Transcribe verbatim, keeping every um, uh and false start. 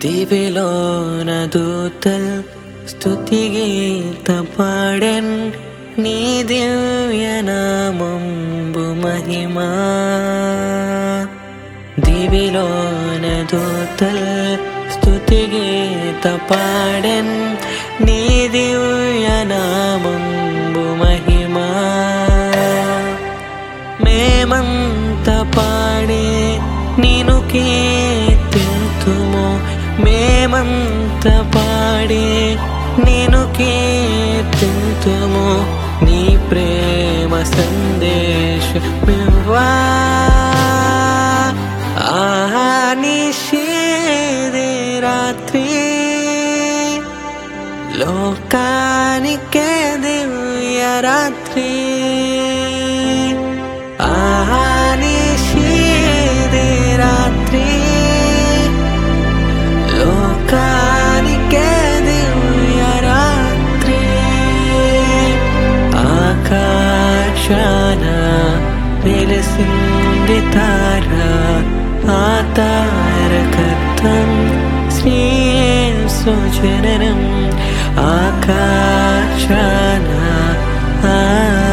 దివిలోన దూతల్ స్తుతిగీత పాడెన్ నీ దివ్యనామంబు మహిమా. దివిలోన దూతల్ స్తుతిగీత పాడెన్ నీ దివ్యనామంబు మహిమా. మేమంత పాడే నిను కీర్తింతుము, మేమంత పాడే నిను కీర్తింతుము. నీ ప్రేమ సందేశమివ్వా ఆహా నిషేధే రాత్రి లోకానికే దివ్య రాత్రి. ఆహా నిషేధే రాత్రి లోకానికే దివ్య రాత్రి. ఆకాశాన వెలిసింది తార, ఆ తారకత్వం శ్రీ యేసు జననం. ఆకాశాన ఆ